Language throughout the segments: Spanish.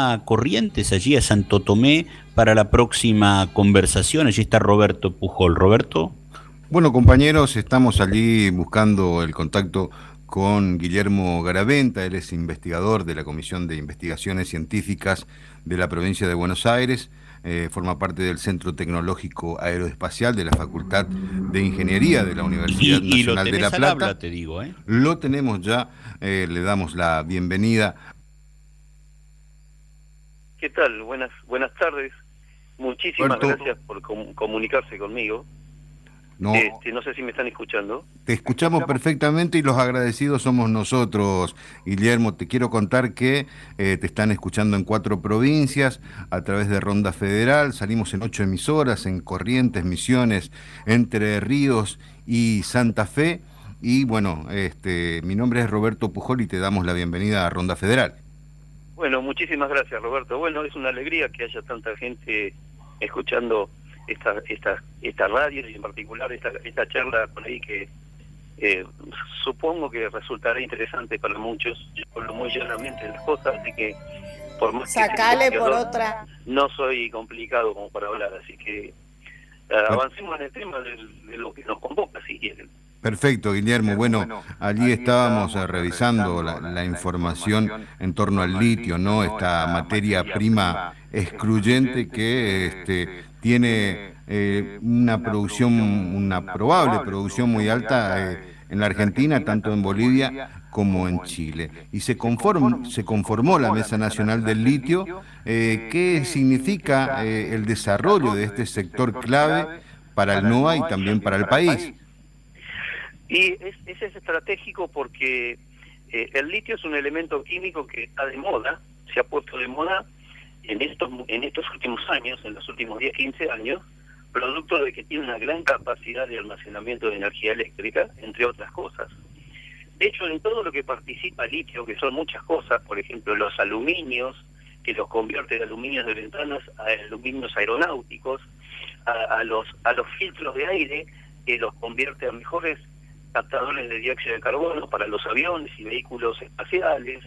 a Corrientes, allí a Santo Tomé, para la próxima conversación. Allí está Roberto Pujol. Roberto. Bueno, compañeros, estamos allí buscando el contacto con Guillermo Garaventa. Él es investigador de la Comisión de Investigaciones Científicas de la provincia de Buenos Aires. Forma parte del Centro Tecnológico Aeroespacial de la Facultad de Ingeniería de la Universidad Y lo Nacional de La tenés al Plata. habla, te digo, ¿eh? Lo tenemos ya, le damos la bienvenida. ¿Qué tal? Buenas tardes. Muchísimas Roberto, gracias por comunicarse conmigo. no, No sé si me están escuchando. te escuchamos perfectamente y los agradecidos somos nosotros, Guillermo. Te quiero contar que te están escuchando en 4 provincias a través de Ronda Federal. Salimos en 8 emisoras, en Corrientes, Misiones, Entre Ríos y Santa Fe. Y bueno, mi nombre es Roberto Pujol y te damos la bienvenida a Ronda Federal. Bueno, muchísimas gracias, Roberto. Bueno, es una alegría que haya tanta gente escuchando esta radio y en particular esta charla por ahí que supongo que resultará interesante para muchos. Yo hablo muy llanamente de las cosas, así que por más Sacale que por otra. no soy complicado como para hablar, así que avancemos en el tema de lo que nos convoca, si quieren. Perfecto, Guillermo. Bueno, allí estábamos revisando la información en torno al litio, ¿no? Esta materia prima excluyente que tiene una probable producción muy alta en la Argentina, tanto en Bolivia como en Chile. Y se conformó la Mesa Nacional del Litio. ¿Qué significa el desarrollo de este sector clave para el NOA y también para el país? Y es estratégico porque el litio es un elemento químico que está de moda, se ha puesto de moda en estos últimos años, en los últimos 10, 15 años, producto de que tiene una gran capacidad de almacenamiento de energía eléctrica, entre otras cosas. De hecho, en todo lo que participa el litio, que son muchas cosas, por ejemplo, los aluminios, que los convierte de aluminios de ventanas a aluminios aeronáuticos, a los filtros de aire, que los convierte a mejores captadores de dióxido de carbono para los aviones y vehículos espaciales,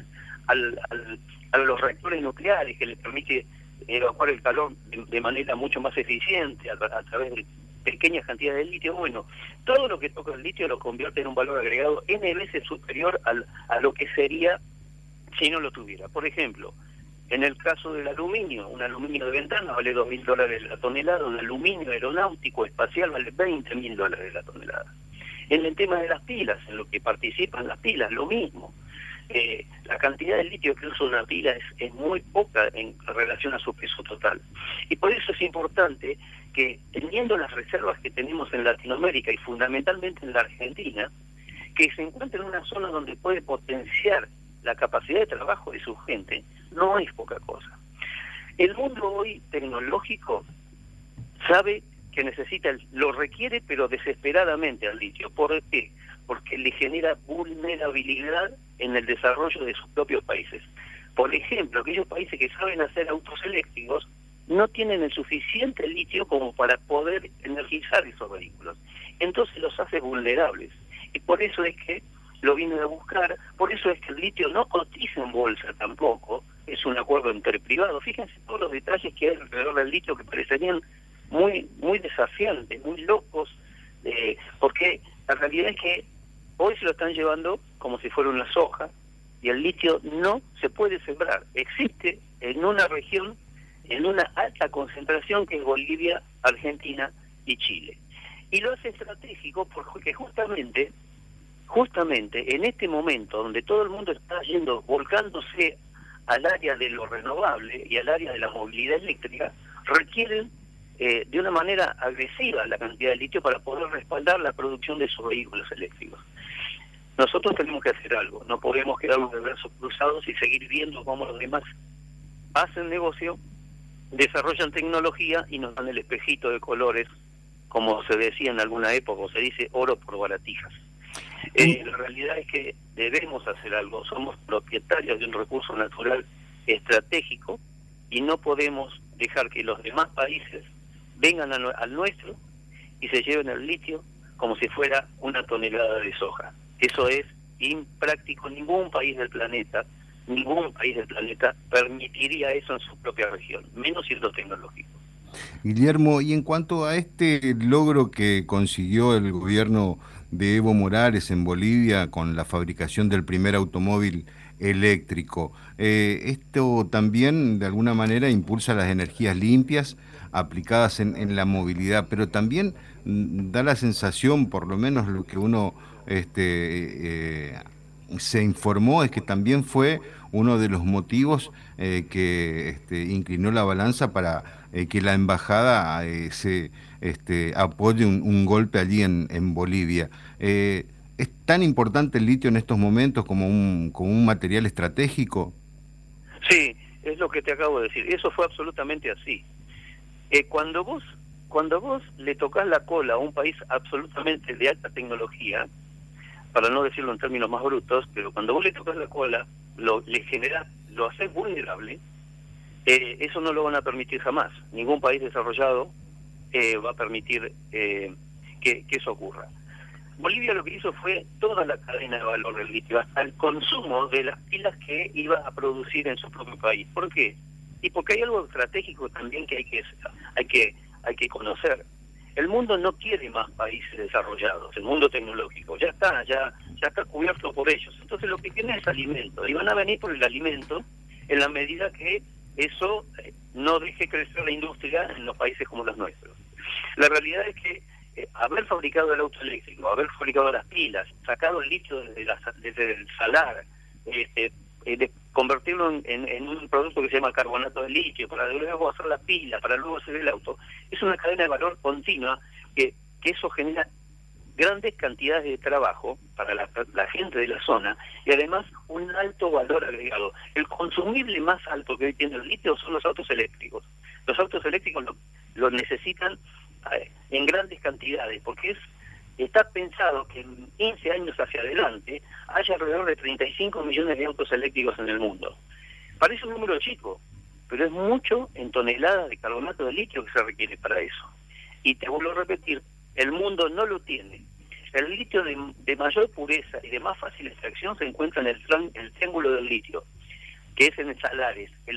a los reactores nucleares que les permite evacuar el calor de manera mucho más eficiente a través de pequeñas cantidades de litio. Bueno, todo lo que toca el litio lo convierte en un valor agregado N veces superior a lo que sería si no lo tuviera. Por ejemplo, en el caso del aluminio, un aluminio de ventana vale $2.000 la tonelada, un aluminio aeronáutico espacial vale $20.000 la tonelada. En el tema de las pilas, en lo que participan las pilas, lo mismo. La cantidad de litio que usa una pila es muy poca en relación a su peso total. Y por eso es importante que, teniendo las reservas que tenemos en Latinoamérica y fundamentalmente en la Argentina, que se encuentre en una zona donde puede potenciar la capacidad de trabajo de su gente, no es poca cosa. El mundo hoy tecnológico sabe que lo requiere, pero desesperadamente al litio. ¿Por qué? Porque le genera vulnerabilidad en el desarrollo de sus propios países. Por ejemplo, aquellos países que saben hacer autos eléctricos no tienen el suficiente litio como para poder energizar esos vehículos. Entonces los hace vulnerables. Y por eso es que lo vienen a buscar, por eso es que el litio no cotiza en bolsa tampoco, es un acuerdo entre privados. Fíjense todos los detalles que hay alrededor del litio que parecerían muy desafiantes, muy locos, porque la realidad es que hoy se lo están llevando como si fuera una soja y el litio no se puede sembrar. Existe en una región, en una alta concentración que es Bolivia, Argentina y Chile. Y lo hace estratégico porque justamente en este momento donde todo el mundo está volcándose al área de lo renovable y al área de la movilidad eléctrica, requieren de una manera agresiva la cantidad de litio para poder respaldar la producción de sus vehículos eléctricos. Nosotros tenemos que hacer algo, no podemos quedarnos de brazos cruzados y seguir viendo cómo los demás hacen negocio, desarrollan tecnología y nos dan el espejito de colores, como se decía en alguna época, o se dice oro por baratijas. La realidad es que debemos hacer algo, somos propietarios de un recurso natural estratégico y no podemos dejar que los demás países vengan al nuestro y se lleven el litio como si fuera una tonelada de soja. Eso es impráctico. Ningún país del planeta ningún país del planeta permitiría eso en su propia región, menos siendo tecnológico. Guillermo, y en cuanto a este logro que consiguió el gobierno de Evo Morales en Bolivia con la fabricación del primer automóvil eléctrico, esto también de alguna manera impulsa las energías limpias aplicadas en la movilidad, pero también da la sensación, por lo menos lo que uno se informó, es que también fue uno de los motivos que inclinó la balanza para que la embajada se apoye un golpe allí en Bolivia. ¿Es tan importante el litio en estos momentos como un material estratégico? Sí, es lo que te acabo de decir. Eso fue absolutamente así. Cuando vos le tocas la cola a un país absolutamente de alta tecnología, para no decirlo en términos más brutos, pero cuando vos le tocas la cola, lo haces vulnerable, eso no lo van a permitir jamás. Ningún país desarrollado va a permitir que eso ocurra. Bolivia lo que hizo fue toda la cadena de valor del litio, hasta el consumo de las pilas que iba a producir en su propio país. ¿Por qué? Y porque hay algo estratégico también que hay que conocer. El mundo no quiere más países desarrollados, el mundo tecnológico ya está cubierto por ellos. Entonces lo que tienen es alimento, y van a venir por el alimento en la medida que eso no deje crecer la industria en los países como los nuestros. La realidad es que haber fabricado el auto eléctrico, haber fabricado las pilas, sacado el litio desde el salar, de convertirlo en un producto que se llama carbonato de litio, para luego hacer la pila, para luego hacer el auto, es una cadena de valor continua que eso genera grandes cantidades de trabajo para la gente de la zona y además un alto valor agregado. El consumible más alto que hoy tiene el litio son los autos eléctricos. Los autos eléctricos lo necesitan en grandes cantidades porque está pensado que en 15 años hacia adelante haya alrededor de 35 millones de autos eléctricos en el mundo. Parece un número chico, pero es mucho en toneladas de carbonato de litio que se requiere para eso. Y te vuelvo a repetir, el mundo no lo tiene. El litio de mayor pureza y de más fácil extracción se encuentra en el triángulo del litio, que es en salares. El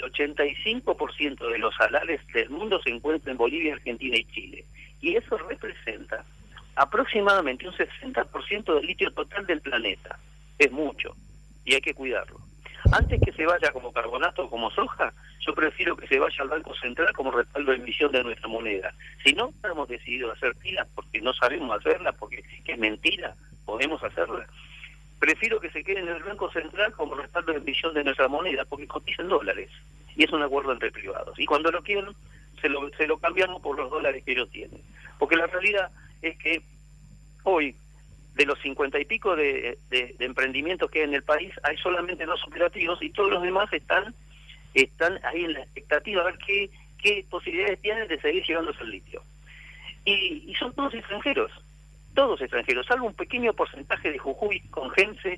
85% de los salares del mundo se encuentra en Bolivia, Argentina y Chile. Y eso representa aproximadamente un 60% del litio total del planeta. Es mucho y hay que cuidarlo. Antes que se vaya como carbonato o como soja, yo prefiero que se vaya al Banco Central como respaldo de emisión de nuestra moneda. Si no hemos decidido hacer pilas porque no sabemos hacerla, porque es mentira, podemos hacerla, prefiero que se quede en el Banco Central como respaldo de emisión de nuestra moneda porque cotiza en dólares y es un acuerdo entre privados. Y cuando lo quieran, se lo cambiamos por los dólares que ellos tienen. Porque la realidad es que hoy, de los 50 y pico de emprendimientos que hay en el país, hay solamente 2 operativos y todos los demás están ahí en la expectativa a ver qué posibilidades tienen de seguir llevándose el litio. Y son todos extranjeros, salvo un pequeño porcentaje de Jujuy con Gense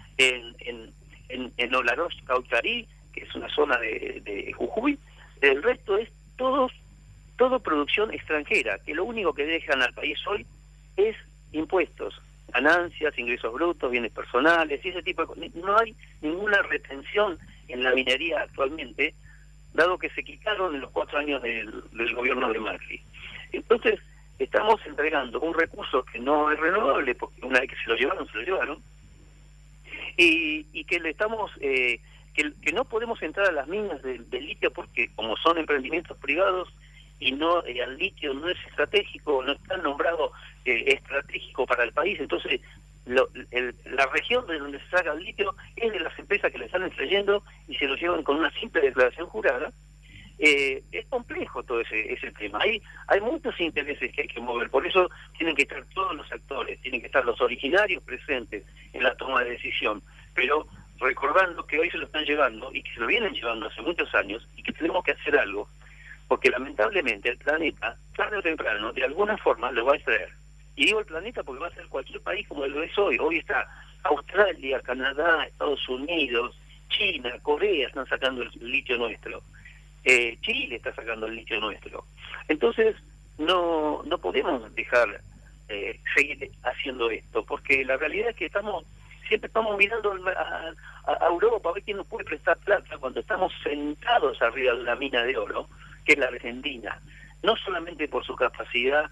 en Olaroz, Caucharí, que es una zona de Jujuy. El resto es todo producción extranjera, que lo único que dejan al país hoy es impuestos, ganancias, ingresos brutos, bienes personales y ese tipo de cosas. No hay ninguna retención en la minería actualmente, dado que se quitaron en los 4 años del gobierno de Macri. Entonces, estamos entregando un recurso que no es renovable, porque una vez que se lo llevaron, y que le estamos que no podemos entrar a las minas del litio porque como son emprendimientos privados y el litio no es estratégico, no está nombrado estratégico para el país, entonces la región de donde se saca el litio es de las empresas que le están extrayendo y se lo llevan con una simple declaración jurada. Es complejo todo ese tema. Hay muchos intereses que hay que mover, por eso tienen que estar todos los actores, tienen que estar los originarios presentes en la toma de decisión, pero recordando que hoy se lo están llevando y que se lo vienen llevando hace muchos años y que tenemos que hacer algo, porque lamentablemente el planeta, tarde o temprano, de alguna forma lo va a extraer. Y digo el planeta porque va a ser cualquier país como lo es hoy. Hoy está Australia, Canadá, Estados Unidos, China, Corea están sacando el litio nuestro. Chile está sacando el litio nuestro. Entonces, no podemos dejar seguir haciendo esto, porque la realidad es que estamos siempre estamos mirando a Europa a ver quién nos puede prestar plata cuando estamos sentados arriba de una mina de oro, que es la Argentina, no solamente por su capacidad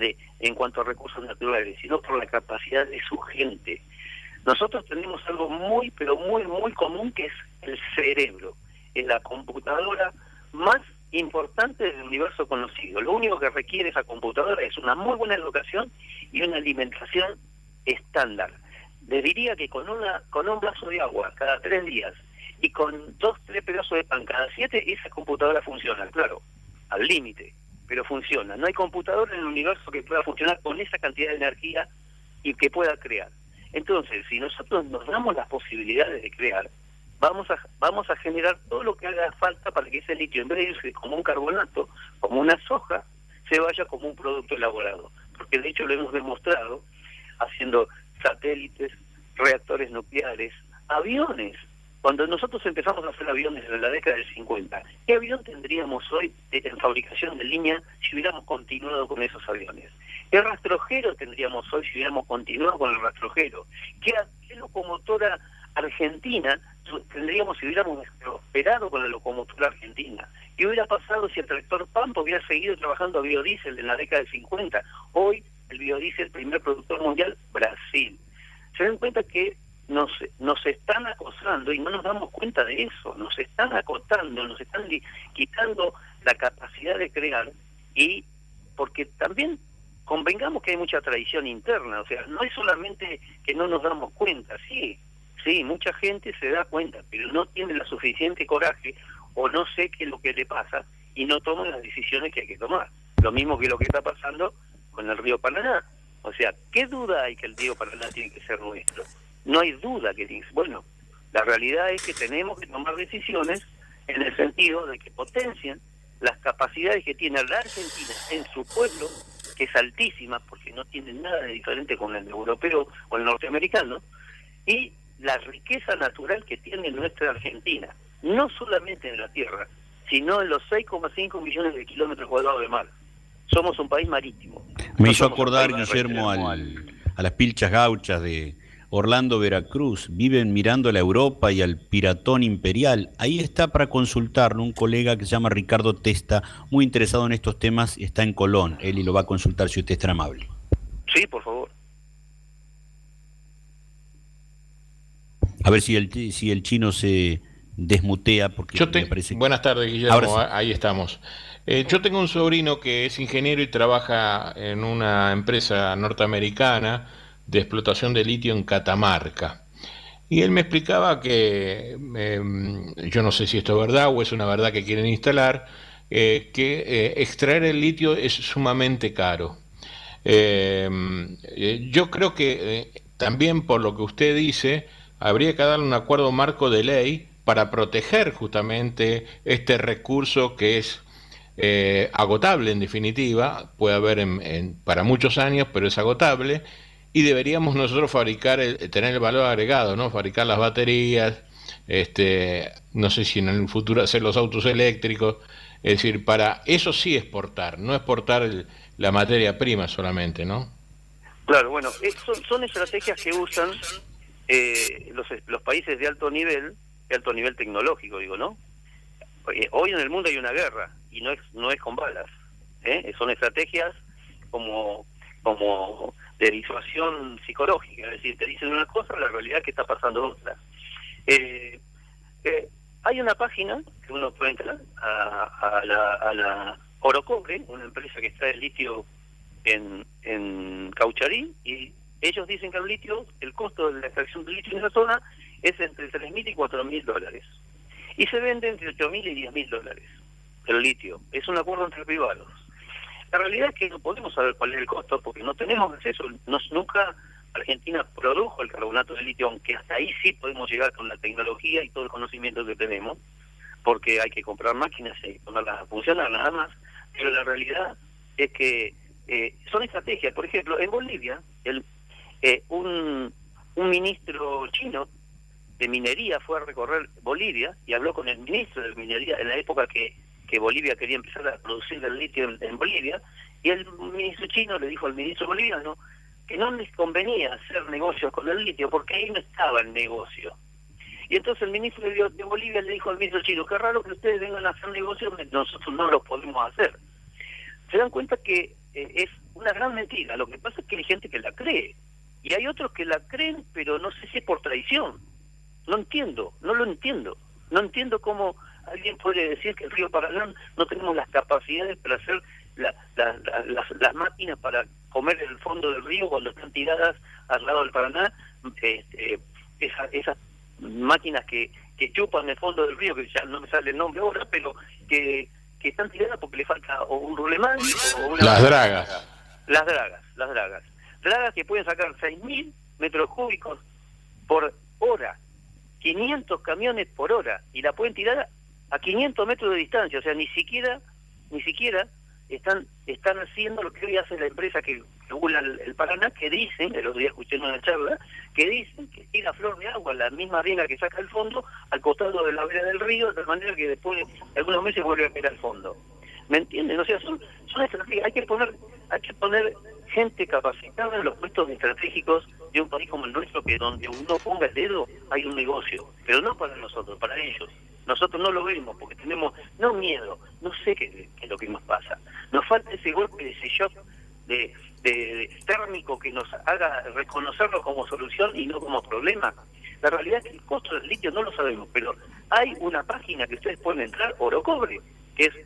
en cuanto a recursos naturales, sino por la capacidad de su gente. Nosotros tenemos algo muy, pero muy, muy común, que es el cerebro. Es la computadora más importante del universo conocido. Lo único que requiere esa computadora es una muy buena educación y una alimentación estándar. Les diría que con un vaso de agua cada 3 días y con 2-3 pedazos de pan cada 7, esa computadora funciona, claro, al límite, pero funciona. No hay computadora en el universo que pueda funcionar con esa cantidad de energía y que pueda crear. Entonces, si nosotros nos damos las posibilidades de crear, vamos a generar todo lo que haga falta para que ese litio, en vez de irse como un carbonato, como una soja, se vaya como un producto elaborado. Porque de hecho lo hemos demostrado haciendo satélites, reactores nucleares, aviones. Cuando nosotros empezamos a hacer aviones en la década del 50, ¿qué avión tendríamos hoy en fabricación de línea si hubiéramos continuado con esos aviones? ¿Qué rastrojero tendríamos hoy si hubiéramos continuado con el rastrojero? ¿Qué locomotora argentina tendríamos si hubiéramos prosperado con la locomotora argentina? ¿Qué hubiera pasado si el tractor Pampa hubiera seguido trabajando a biodiesel en la década del 50? Hoy el biodiesel, primer productor mundial, Brasil. Se dan cuenta que nos están acosando y no nos damos cuenta de eso. Nos están acotando, nos están quitando la capacidad de crear, y porque también convengamos que hay mucha traición interna. O sea, no es solamente que no nos damos cuenta, sí, mucha gente se da cuenta, pero no tiene la suficiente coraje o no sé qué es lo que le pasa y no toman las decisiones que hay que tomar. Lo mismo que lo que está pasando con el río Paraná. O sea, ¿qué duda hay que el río Paraná tiene que ser nuestro? No hay duda que tiene. Bueno, la realidad es que tenemos que tomar decisiones en el sentido de que potencien las capacidades que tiene la Argentina en su pueblo, que es altísima, porque no tiene nada de diferente con el europeo o el norteamericano, y la riqueza natural que tiene nuestra Argentina, no solamente en la tierra, sino en los 6,5 millones de kilómetros cuadrados de mar. Somos un país marítimo. Me hizo acordar, Guillermo, a las pilchas gauchas de Orlando, Veracruz. Viven mirando a la Europa y al piratón imperial. Ahí está para consultarlo un colega que se llama Ricardo Testa, muy interesado en estos temas, está en Colón. Él y lo va a consultar si usted es tan amable. Sí, por favor. A ver si el chino se desmutea, porque me parece que... Buenas tardes, Guillermo, ahí estamos. Yo tengo un sobrino que es ingeniero y trabaja en una empresa norteamericana de explotación de litio en Catamarca. Y él me explicaba que, yo no sé si esto es verdad o es una verdad que quieren instalar, que extraer el litio es sumamente caro. Yo creo que también por lo que usted dice, habría que darle un acuerdo marco de ley para proteger justamente este recurso que es agotable en definitiva, puede haber para muchos años, pero es agotable, y deberíamos nosotros tener el valor agregado, ¿no? Fabricar las baterías, no sé si en el futuro hacer los autos eléctricos, es decir, para eso sí exportar, no exportar la materia prima solamente, ¿no? Claro, bueno, son estrategias que usan los países de alto nivel tecnológico, digo, ¿no? Hoy en el mundo hay una guerra y no es con balas, son estrategias como de disuasión psicológica, es decir, te dicen una cosa, la realidad es que está pasando otra. Hay una página que uno puede entrar a la Orocobre, una empresa que extrae el litio en Caucharí, y ellos dicen que el costo de la extracción de litio en esa zona es entre $3.000 y $4.000. Y se vende entre $8.000 y $10.000 el litio. Es un acuerdo entre privados. La realidad es que no podemos saber cuál es el costo porque no tenemos acceso. Nunca Argentina produjo el carbonato de litio, aunque hasta ahí sí podemos llegar con la tecnología y todo el conocimiento que tenemos, porque hay que comprar máquinas y ponerlas a funcionar nada más. Pero la realidad es que son estrategias. Por ejemplo, en Bolivia, un ministro chino de minería fue a recorrer Bolivia y habló con el ministro de minería en la época que Bolivia quería empezar a producir el litio en Bolivia, y el ministro chino le dijo al ministro boliviano que no les convenía hacer negocios con el litio porque ahí no estaba el negocio. Y entonces el ministro de Bolivia le dijo al ministro chino, qué raro que ustedes vengan a hacer negocios, nosotros no los podemos hacer. Se dan cuenta que es una gran mentira. Lo que pasa es que hay gente que la cree. Y hay otros que la creen, pero no sé si es por traición. No lo entiendo. No entiendo cómo alguien puede decir que el río Paraná no tenemos las capacidades para hacer las máquinas para comer el fondo del río cuando están tiradas al lado del Paraná, esas máquinas que chupan el fondo del río, que ya no me sale el nombre ahora, pero que están tiradas porque le falta o un rulemán o una... Las dragas. Las dragas. Dragas que pueden sacar 6.000 metros cúbicos por hora, 500 camiones por hora, y la pueden tirar a 500 metros de distancia. O sea, ni siquiera están haciendo lo que hoy hace la empresa que regula el Paraná, que dicen, el otro día escuché en una charla, que dicen que tira flor de agua, la misma arena que saca el fondo, al costado de la vera del río, de tal manera que después de algunos meses vuelve a caer al fondo. ¿Me entienden? O sea, son estrategias. Hay que poner gente capacitada en los puestos estratégicos de un país como el nuestro, que donde uno ponga el dedo hay un negocio, pero no para nosotros, para ellos. Nosotros no lo vemos porque tenemos, no miedo, no sé qué es lo que nos pasa. Nos falta ese golpe, ese shock de térmico que nos haga reconocerlo como solución y no como problema. La realidad es que el costo del litio no lo sabemos, pero hay una página que ustedes pueden entrar, Orocobre, que es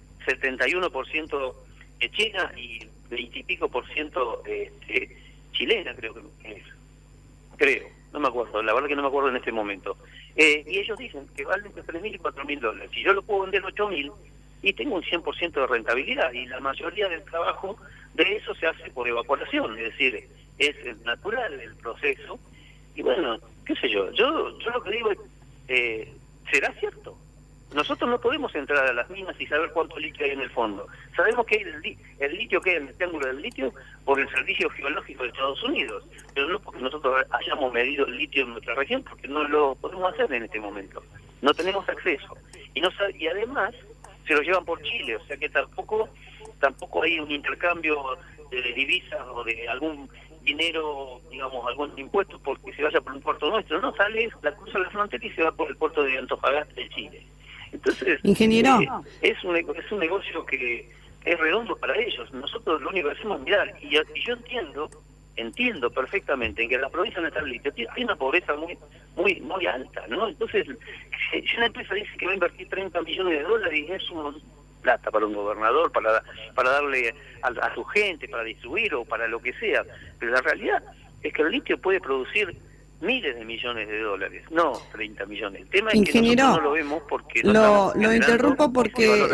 71% China y 20 y pico por ciento chilena, creo que es. Creo, no me acuerdo, la verdad que no me acuerdo en este momento. Y ellos dicen que valen entre $3.000 y $4.000. Si yo lo puedo vender $8.000 y tengo un 100% de rentabilidad, y la mayoría del trabajo de eso se hace por evaporación, es decir, es natural el proceso. Y bueno, qué sé yo lo que digo es, ¿será cierto? Nosotros no podemos entrar a las minas y saber cuánto litio hay en el fondo. Sabemos que hay el litio que hay en el triángulo del litio por el Servicio Geológico de Estados Unidos, pero no porque nosotros hayamos medido el litio en nuestra región, porque no lo podemos hacer en este momento. No tenemos acceso. Y además se lo llevan por Chile, o sea que tampoco hay un intercambio de divisas o de algún dinero, digamos, algún impuesto porque se vaya por un puerto nuestro. No, la cruza la frontera y se va por el puerto de Antofagasta de Chile. Entonces, ingeniero, es un negocio que es redondo para ellos. Nosotros lo único que hacemos es mirar, y yo entiendo perfectamente en que en la provincia de Natal hay una pobreza muy alta, ¿no? Entonces, si una empresa dice que va a invertir $30 millones, es una plata para un gobernador, para darle a su gente, para distribuir o para lo que sea. Pero la realidad es que el litio puede producir miles de millones de dólares, no 30 millones. El tema es que nosotros no lo vemos porque lo interrumpo porque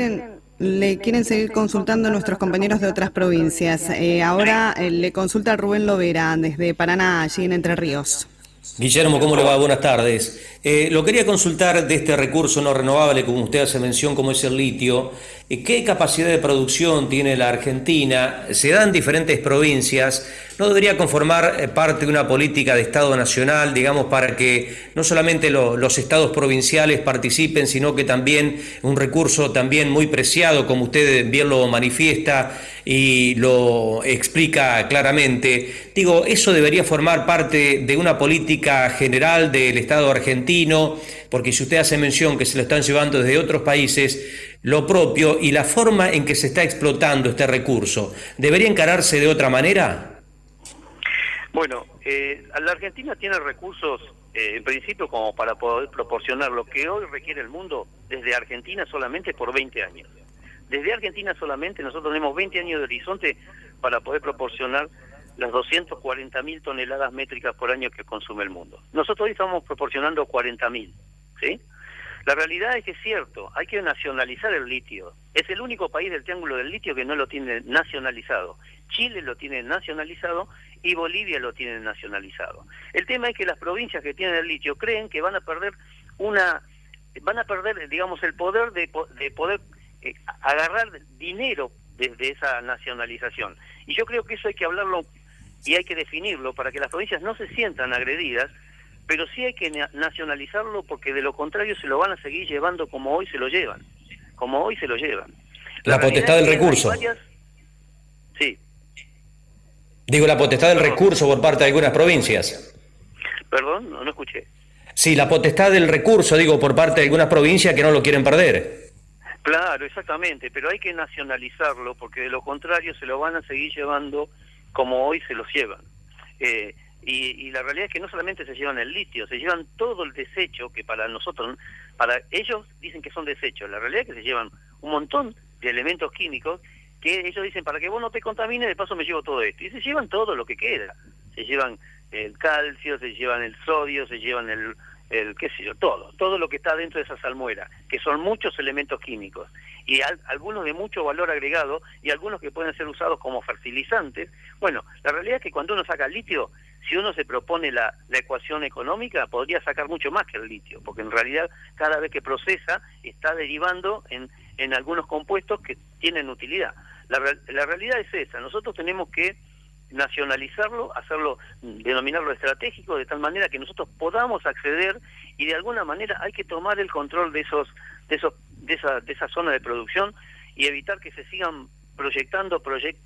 le quieren seguir consultando a nuestros compañeros de otras provincias. Ahora le consulta Rubén Lovera desde Paraná, allí en Entre Ríos. Guillermo, ¿cómo le va? Buenas tardes. Lo quería consultar de este recurso no renovable, como usted hace mención, como es el litio. ¿Qué capacidad de producción tiene la Argentina? Se da en diferentes provincias. ¿No debería conformar parte de una política de Estado nacional, digamos, para que no solamente los estados provinciales participen, sino que también un recurso también muy preciado, como usted bien lo manifiesta y lo explica claramente? Digo, eso debería formar parte de una política general del Estado argentino, porque si usted hace mención que se lo están llevando desde otros países, lo propio y la forma en que se está explotando este recurso, ¿debería encararse de otra manera? Bueno, la Argentina tiene recursos, en principio, como para poder proporcionar lo que hoy requiere el mundo desde Argentina solamente por 20 años. Desde Argentina solamente nosotros tenemos 20 años de horizonte para poder proporcionar las 240.000 toneladas métricas por año que consume el mundo. Nosotros hoy estamos proporcionando 40.000, ¿sí? La realidad es que es cierto, hay que nacionalizar el litio. Es el único país del triángulo del litio que no lo tiene nacionalizado. Chile lo tiene nacionalizado y Bolivia lo tiene nacionalizado. El tema es que las provincias que tienen el litio creen que van a perder, digamos, el poder de poder agarrar dinero desde esa nacionalización. Y yo creo que eso hay que hablarlo y hay que definirlo para que las provincias no se sientan agredidas, pero sí hay que nacionalizarlo porque de lo contrario se lo van a seguir llevando como hoy se lo llevan. La potestad del recurso. Sí. Digo, la potestad del recurso por parte de algunas provincias. Perdón, no escuché. Sí, la potestad del recurso, digo, por parte de algunas provincias que no lo quieren perder. Claro, exactamente, pero hay que nacionalizarlo porque de lo contrario se lo van a seguir llevando como hoy se los llevan. Y la realidad es que no solamente se llevan el litio, se llevan todo el desecho que para nosotros, para ellos dicen que son desechos, la realidad es que se llevan un montón de elementos químicos que ellos dicen, para que vos no te contamines, de paso me llevo todo esto. Y se llevan todo lo que queda. Se llevan el calcio, se llevan el sodio, se llevan el qué sé yo, todo lo que está dentro de esa salmuera, que son muchos elementos químicos. Y algunos de mucho valor agregado y algunos que pueden ser usados como fertilizantes. Bueno, la realidad es que cuando uno saca el litio, si uno se propone la ecuación económica, podría sacar mucho más que el litio, porque en realidad cada vez que procesa está derivando en algunos compuestos que tienen utilidad. La realidad es esa, nosotros tenemos que nacionalizarlo, hacerlo, denominarlo estratégico, de tal manera que nosotros podamos acceder y de alguna manera hay que tomar el control de esa zona de producción y evitar que se sigan proyectando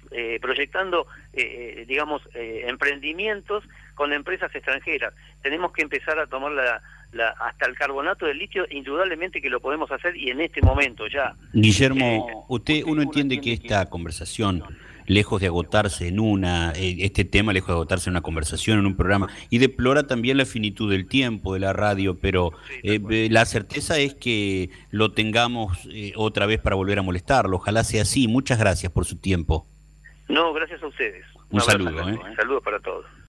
emprendimientos con empresas extranjeras. Tenemos que empezar a tomar hasta el carbonato del litio, indudablemente que lo podemos hacer y en este momento ya. Guillermo, uno entiende que esta conversación, lejos de agotarse este tema, lejos de agotarse en una conversación, en un programa, y deplora también la finitud del tiempo de la radio, pero la certeza es que lo tengamos otra vez para volver a molestarlo. Ojalá sea así. Muchas gracias por su tiempo. No, gracias a ustedes. Un saludo. Saludos para todos.